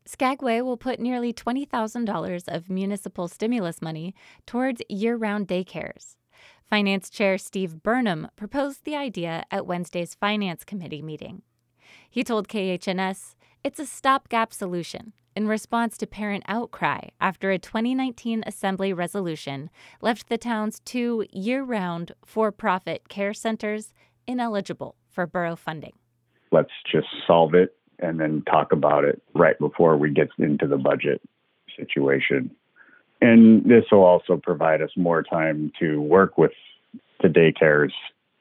Skagway will put nearly $20,000 of municipal stimulus money towards year-round daycares. Finance Chair Steve Burnham proposed the idea at Wednesday's Finance Committee meeting. He told KHNS it's a stopgap solution in response to parent outcry after a 2019 Assembly resolution left the town's two year-round for-profit care centers ineligible for borough funding. Let's just solve it and then talk about it right before we get into the budget situation. And this will also provide us more time to work with the daycares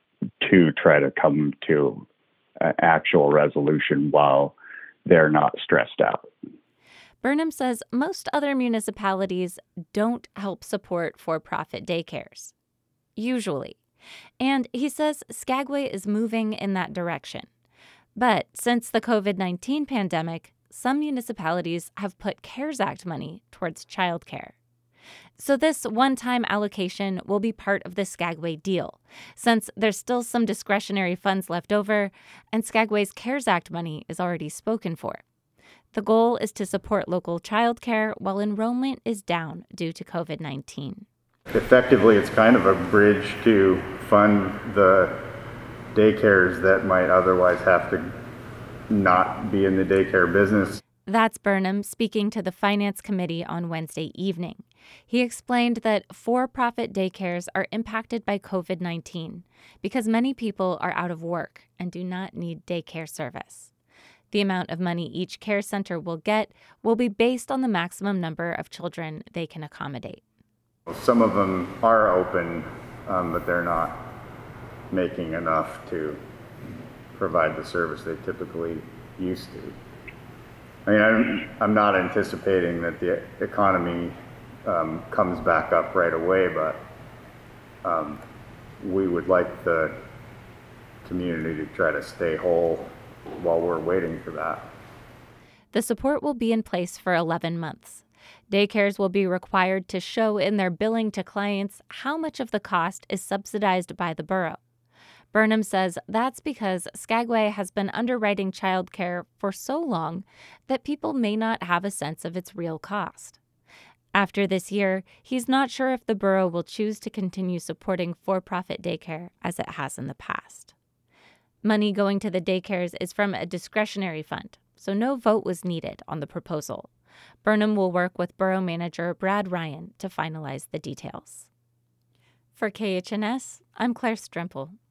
to try to come to an actual resolution while they're not stressed out. Burnham says most other municipalities don't help support for-profit daycares, usually. And he says Skagway is moving in that direction. But since the COVID-19 pandemic, some municipalities have put CARES Act money towards childcare. So this one-time allocation will be part of the Skagway deal, since there's still some discretionary funds left over, and Skagway's CARES Act money is already spoken for. The goal is to support local childcare while enrollment is down due to COVID-19. Effectively, it's kind of a bridge to fund the daycares that might otherwise have to not be in the daycare business. That's Burnham speaking to the Finance Committee on Wednesday evening. He explained that for-profit daycares are impacted by COVID-19 because many people are out of work and do not need daycare service. The amount of money each care center will get will be based on the maximum number of children they can accommodate. Some of them are open, but they're not making enough to provide the service they typically used to. I mean, I'm not anticipating that the economy comes back up right away, but we would like the community to try to stay whole while we're waiting for that. The support will be in place for 11 months. Daycares will be required to show in their billing to clients how much of the cost is subsidized by the borough. Burnham says that's because Skagway has been underwriting childcare for so long that people may not have a sense of its real cost. After this year, he's not sure if the borough will choose to continue supporting for-profit daycare as it has in the past. Money going to the daycares is from a discretionary fund, so no vote was needed on the proposal. Burnham will work with Borough Manager Brad Ryan to finalize the details. For KHNS, I'm Claire Stremple.